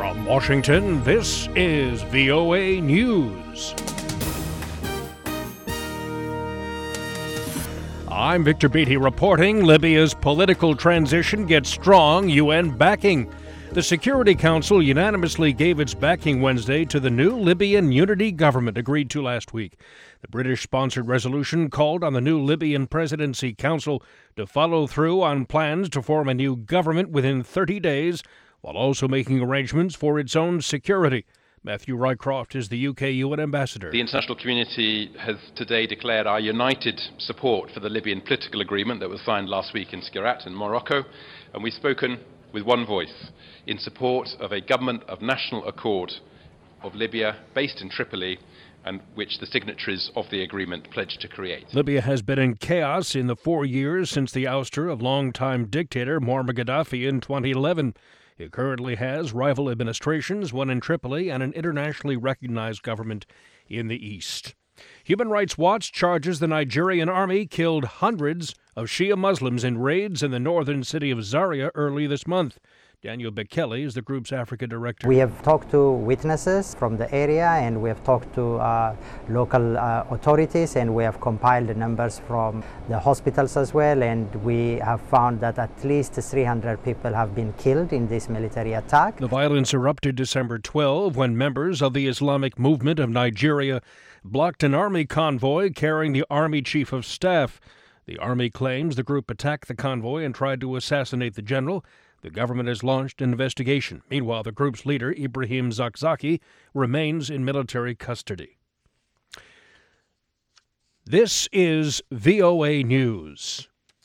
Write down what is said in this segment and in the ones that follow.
From Washington, this is VOA News. I'm Victor Beatty reporting Libya's political transition gets strong UN backing. The Security Council unanimously gave its backing Wednesday to the new Libyan unity government agreed to last week. The British-sponsored resolution called on the new Libyan Presidency Council to follow through on plans to form a new government within 30 days, while also making arrangements for its own security. Matthew Rycroft is the UK UN ambassador. The international community has today declared our united support for the Libyan political agreement that was signed last week in Skhirat in Morocco, and we've spoken with one voice in support of a government of national accord of Libya based in Tripoli, and which the signatories of the agreement pledged to create. Libya has been in chaos in the 4 years since the ouster of longtime dictator Muammar Gaddafi in 2011. It currently has rival administrations, one in Tripoli and an internationally recognized government in the east. Human Rights Watch charges the Nigerian army killed hundreds of Shia Muslims in raids in the northern city of Zaria early this month. Daniel Bekele is the group's Africa director. We have talked to witnesses from the area, and we have talked to local authorities, and we have compiled the numbers from the hospitals as well, and we have found that at least 300 people have been killed in this military attack. The violence erupted December 12 when members of the Islamic Movement of Nigeria blocked an army convoy carrying the army chief of staff. The army claims the group attacked the convoy and tried to assassinate the general. The government has launched an investigation. Meanwhile, the group's leader, Ibrahim Zakzaki, remains in military custody. This is VOA News.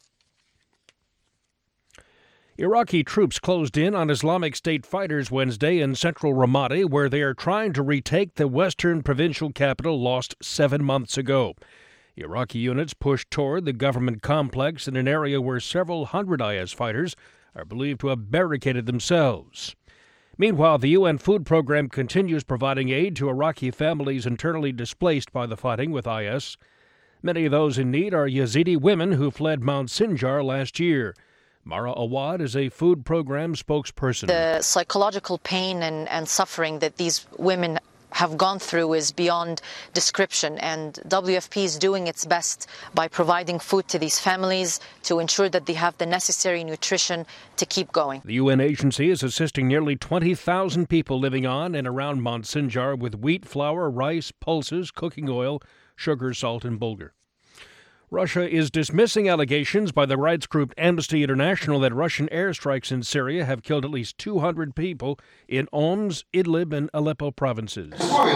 Iraqi troops closed in on Islamic State fighters Wednesday in central Ramadi, where they are trying to retake the western provincial capital lost 7 months ago. Iraqi units pushed toward the government complex in an area where several hundred IS fighters are believed to have barricaded themselves. Meanwhile, the UN Food Program continues providing aid to Iraqi families internally displaced by the fighting with IS. Many of those in need are Yazidi women who fled Mount Sinjar last year. Mara Awad is a food program spokesperson. The psychological pain and suffering that these women have gone through is beyond description, and WFP is doing its best by providing food to these families to ensure that they have the necessary nutrition to keep going. The UN agency is assisting nearly 20,000 people living on and around Mount Sinjar with wheat, flour, rice, pulses, cooking oil, sugar, salt, and bulgur. Russia is dismissing allegations by the rights group Amnesty International that Russian airstrikes in Syria have killed at least 200 people in Homs, Idlib, and Aleppo provinces.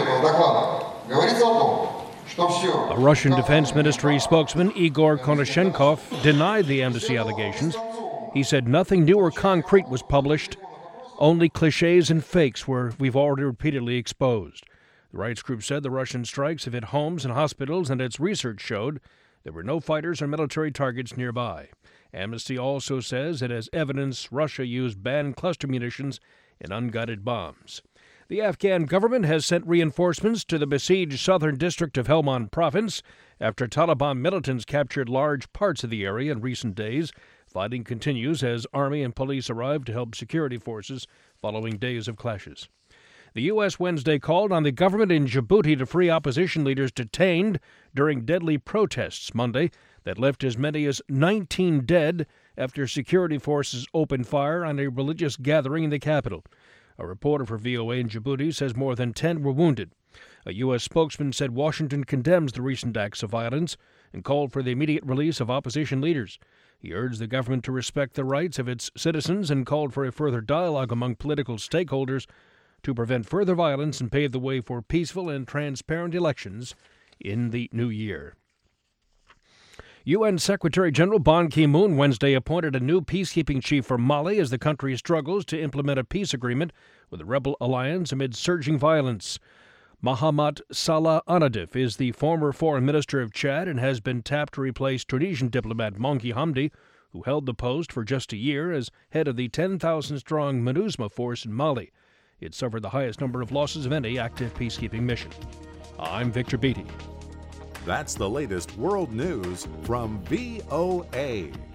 A Russian Defense Ministry spokesman, Igor Konashenkov, denied the Amnesty allegations. He said nothing new or concrete was published, only cliches and fakes we've already repeatedly exposed. The rights group said the Russian strikes have hit homes and hospitals, and its research showed there were no fighters or military targets nearby. Amnesty also says it has evidence Russia used banned cluster munitions and unguided bombs. The Afghan government has sent reinforcements to the besieged southern district of Helmand province after Taliban militants captured large parts of the area in recent days. Fighting continues as army and police arrive to help security forces following days of clashes. The U.S. Wednesday called on the government in Djibouti to free opposition leaders detained during deadly protests Monday that left as many as 19 dead after security forces opened fire on a religious gathering in the capital. A reporter for VOA in Djibouti says more than 10 were wounded. A U.S. spokesman said Washington condemns the recent acts of violence and called for the immediate release of opposition leaders. He urged the government to respect the rights of its citizens and called for a further dialogue among political stakeholders to prevent further violence and pave the way for peaceful and transparent elections in the new year. UN Secretary General Ban Ki-moon Wednesday appointed a new peacekeeping chief for Mali as the country struggles to implement a peace agreement with the rebel alliance amid surging violence. Mahamat Salah Anadif is the former foreign minister of Chad and has been tapped to replace Tunisian diplomat Monki Hamdi, who held the post for just a year as head of the 10,000-strong MINUSMA force in Mali. It suffered the highest number of losses of any active peacekeeping mission. I'm Victor Beatty. That's the latest world news from VOA.